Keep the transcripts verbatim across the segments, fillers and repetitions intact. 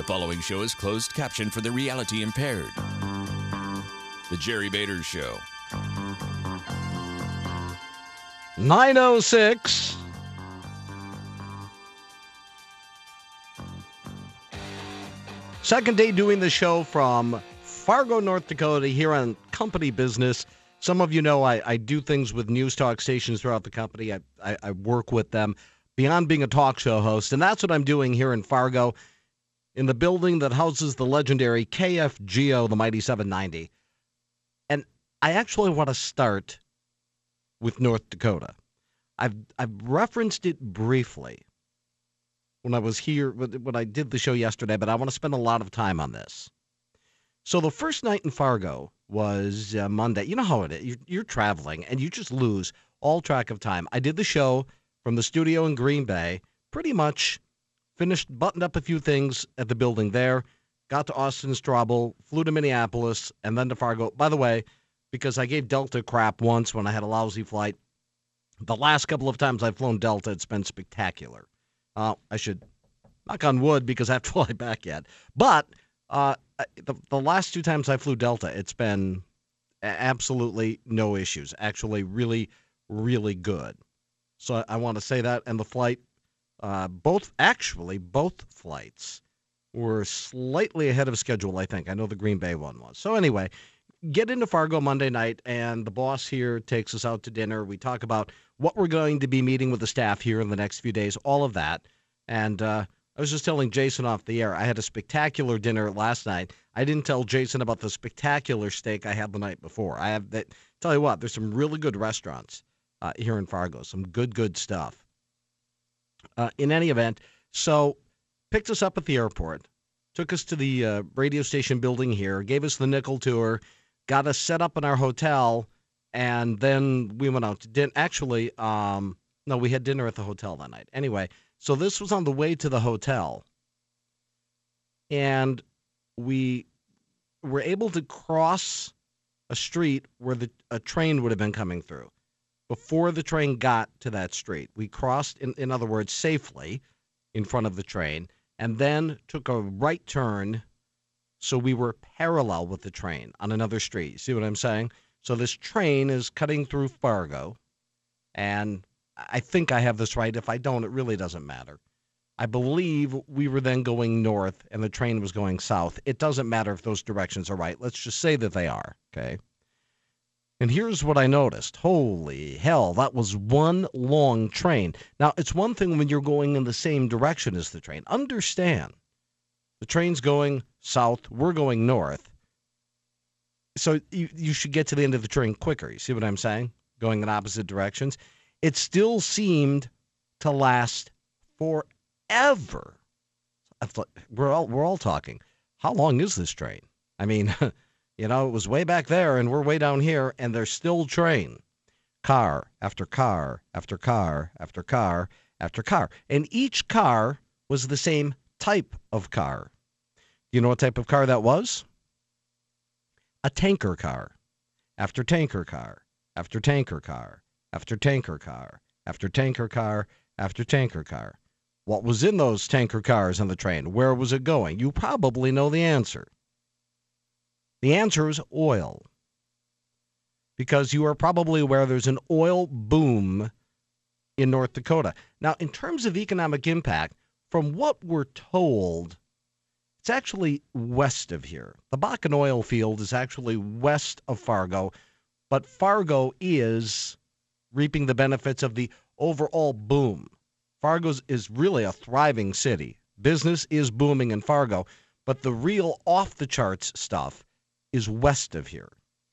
following show is closed caption for the reality impaired. The Jerry Bader Show. nine oh six. Second day doing the show from Fargo, North Dakota, here on Company Business. Some of you know I, I do things with news talk stations throughout the company. I, I, I work with them beyond being a talk show host, and that's what I'm doing here in Fargo, in the building that houses the legendary K F G O, the Mighty seven ninety. And I actually want to start with North Dakota. I've I've referenced it briefly when I was here, when I did the show yesterday, but I want to spend a lot of time on this. So the first night in Fargo was uh, Monday. You know how it is. You're, you're traveling, and you just lose all track of time. I did the show from the studio in Green Bay, pretty much finished, buttoned up a few things at the building there, got to Austin Straubel, flew to Minneapolis, and then to Fargo. By the way, because I gave Delta crap once when I had a lousy flight, the last couple of times I've flown Delta, it's been spectacular. Uh, I should knock on wood because I have to fly back yet. But uh, the, the last two times I flew Delta, it's been absolutely no issues. Actually, really, really good. So I, I want to say that. And the flight, uh, both, actually, both flights were slightly ahead of schedule, I think. I know the Green Bay one was. So anyway, get into Fargo Monday night, and the boss here takes us out to dinner. We talk about what we're going to be meeting with the staff here in the next few days, all of that. And uh, I was just telling Jason off the air, I had a spectacular dinner last night. I didn't tell Jason about the spectacular steak I had the night before. I have that. Tell you what, there's some really good restaurants uh, here in Fargo, some good, good stuff. Uh, in any event, so picked us up at the airport, took us to the uh, radio station building here, gave us the nickel tour, got us set up in our hotel, and then we went out to dinner. Actually, um, no, we had dinner at the hotel that night. Anyway, so this was on the way to the hotel, and we were able to cross a street where the, a train would have been coming through. Before the train got to that street, we crossed, in, in other words, safely in front of the train, and then took a right turn. So we were parallel with the train on another street. You see what I'm saying? So this train is cutting through Fargo, and I think I have this right. If I don't, it really doesn't matter. I believe we were then going north, and the train was going south. It doesn't matter if those directions are right. Let's just say that they are, okay? And here's what I noticed. Holy hell, that was one long train. Now, it's one thing when you're going in the same direction as the train. Understand. The train's going south, we're going north. So you, you should get to the end of the train quicker. You see what I'm saying? Going in opposite directions. It still seemed to last forever. I thought, we're all we're all talking. How long is this train? I mean, you know, it was way back there and we're way down here and there's still train. Car after car after car after car after car. And each car was the same type of car. Do you know what type of car that was? A tanker car. After tanker car. After tanker car. After tanker car. After tanker car. After tanker car. What was in those tanker cars on the train? Where was it going? You probably know the answer. The answer is oil. Because you are probably aware there's an oil boom in North Dakota. Now, in terms of economic impact, from what we're told, it's actually west of here. The Bakken oil field is actually west of Fargo, but Fargo is reaping the benefits of the overall boom. Fargo is really a thriving city. Business is booming in Fargo, but the real off-the-charts stuff is west of here.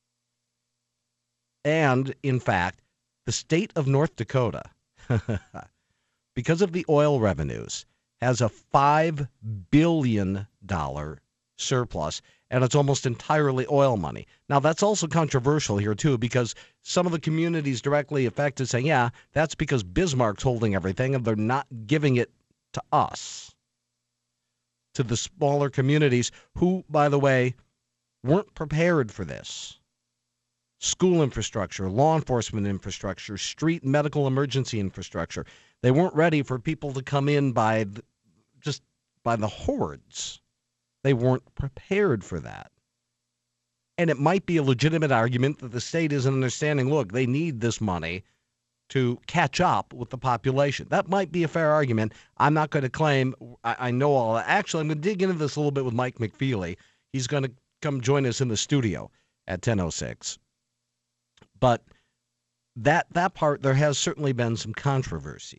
And, in fact, the state of North Dakota, because of the oil revenues, has a five billion dollars surplus, and it's almost entirely oil money. Now, that's also controversial here, too, because some of the communities directly affected say, yeah, that's because Bismarck's holding everything, and they're not giving it to us, to the smaller communities who, by the way, weren't prepared for this. School infrastructure, law enforcement infrastructure, street medical emergency infrastructure. They weren't ready for people to come in by the, just by the hordes. They weren't prepared for that. And it might be a legitimate argument that the state isn't understanding, look, they need this money to catch up with the population. That might be a fair argument. I'm not going to claim I, I know all that. Actually, I'm going to dig into this a little bit with Mike McFeely. He's going to come join us in the studio at ten oh six. But that that part, there has certainly been some controversy.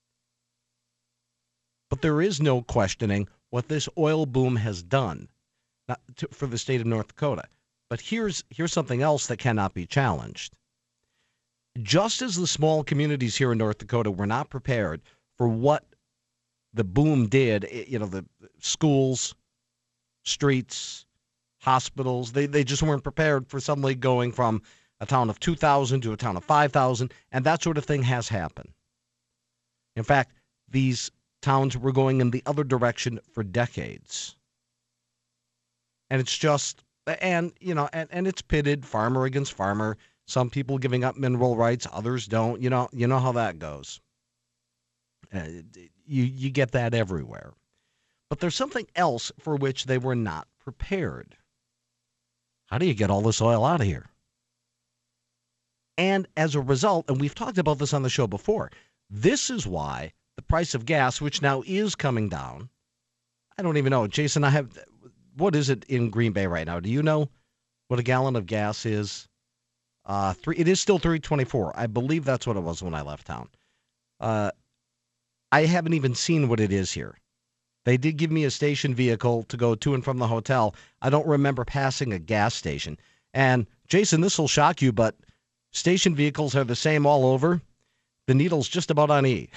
But there is no questioning what this oil boom has done not to, for the state of North Dakota. But here's here's something else that cannot be challenged. Just as the small communities here in North Dakota were not prepared for what the boom did, you know, the schools, streets, hospitals, they, they just weren't prepared for suddenly going from a town of two thousand to a town of five thousand, and that sort of thing has happened. In fact, these towns were going in the other direction for decades. And it's just, and, you know, and, and it's pitted farmer against farmer. Some people giving up mineral rights, others don't. You know, you know how that goes. Uh, you you get that everywhere. But there's something else for which they were not prepared. How do you get all this oil out of here? And as a result, and we've talked about this on the show before, this is why the price of gas, which now is coming down, I don't even know. Jason, I have, what is it in Green Bay right now? Do you know what a gallon of gas is? Uh, three. It is still three twenty-four. I believe that's what it was when I left town. Uh, I haven't even seen what it is here. They did give me a station vehicle to go to and from the hotel. I don't remember passing a gas station. And Jason, this will shock you, but station vehicles are the same all over. The needle's just about on E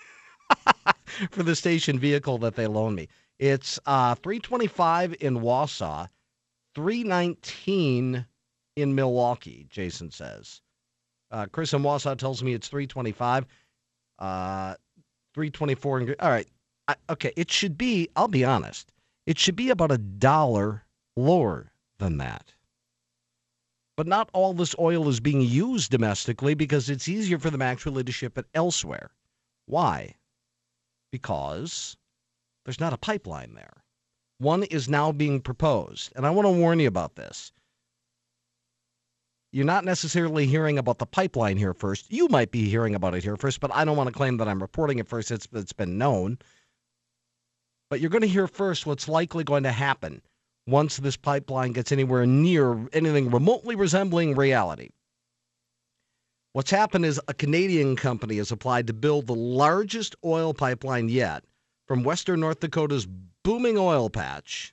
for the station vehicle that they loaned me. It's uh, three twenty-five in Wausau, three nineteen in Milwaukee, Jason says. Uh, Chris in Wausau tells me it's three twenty-five, uh, three twenty-four. In, all right. I, okay, it should be, I'll be honest, it should be about a dollar lower than that. But not all this oil is being used domestically because it's easier for them actually to ship it elsewhere. Why? Because there's not a pipeline there. One is now being proposed, and I want to warn you about this. You're not necessarily hearing about the pipeline here first. You might be hearing about it here first, but I don't want to claim that I'm reporting it first. It's, it's been known. But you're going to hear first what's likely going to happen once this pipeline gets anywhere near anything remotely resembling reality. What's happened is a Canadian company has applied to build the largest oil pipeline yet from western North Dakota's booming oil patch.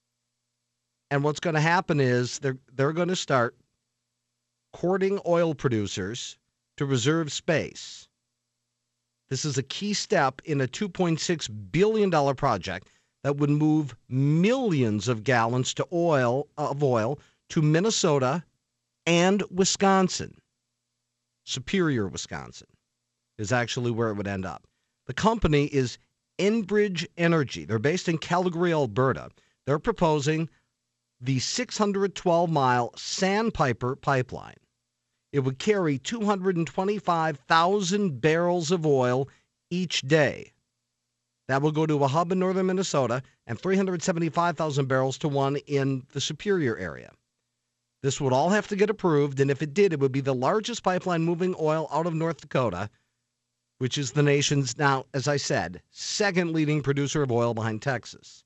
And what's going to happen is they're they're going to start courting oil producers to reserve space. This is a key step in a two point six billion dollars project that would move millions of gallons to oil of oil to Minnesota and Wisconsin. Superior, Wisconsin is actually where it would end up. The company is Enbridge Energy. They're based in Calgary, Alberta. They're proposing the six hundred twelve mile Sandpiper pipeline. It would carry two hundred twenty-five thousand barrels of oil each day. That will go to a hub in northern Minnesota and three hundred seventy-five thousand barrels to one in the Superior area. This would all have to get approved, and if it did, it would be the largest pipeline moving oil out of North Dakota, which is the nation's now, as I said, second leading producer of oil behind Texas.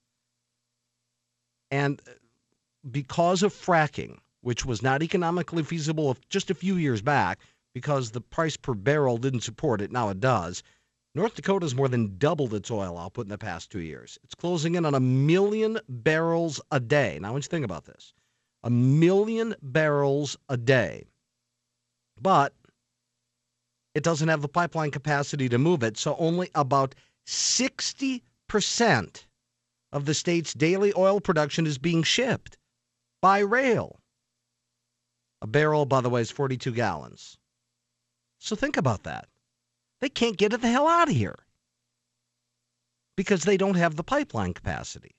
And because of fracking, which was not economically feasible just a few years back because the price per barrel didn't support it, now it does, North Dakota's more than doubled its oil output in the past two years. It's closing in on a million barrels a day. Now, I want you to think about this. A million barrels a day. But it doesn't have the pipeline capacity to move it, so only about sixty percent of the state's daily oil production is being shipped by rail. A barrel, by the way, is forty-two gallons. So think about that. They can't get it the hell out of here because they don't have the pipeline capacity.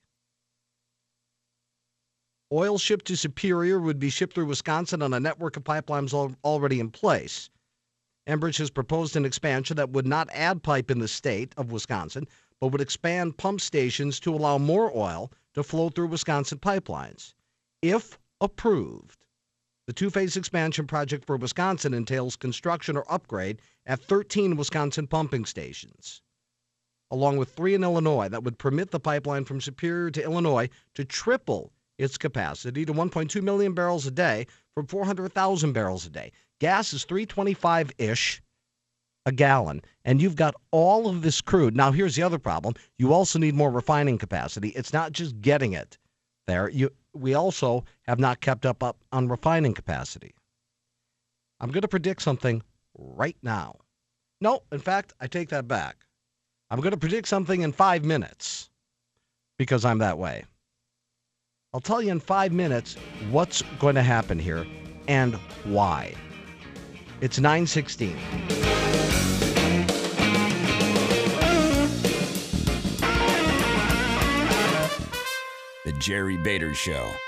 Oil shipped to Superior would be shipped through Wisconsin on a network of pipelines al- already in place. Enbridge has proposed an expansion that would not add pipe in the state of Wisconsin, but would expand pump stations to allow more oil to flow through Wisconsin pipelines. If approved, the two-phase expansion project for Wisconsin entails construction or upgrade at thirteen Wisconsin pumping stations, along with three in Illinois, that would permit the pipeline from Superior to Illinois to triple its capacity to one point two million barrels a day from four hundred thousand barrels a day. Gas is three twenty-five-ish a gallon, and you've got all of this crude. Now, here's the other problem. You also need more refining capacity. It's not just getting it there. You, we also have not kept up, up on refining capacity. I'm going to predict something right now. No, in fact, I take that back. I'm going to predict something in five minutes because I'm that way. I'll tell you in five minutes what's going to happen here and why. It's nine sixteen. The Jerry Bader Show.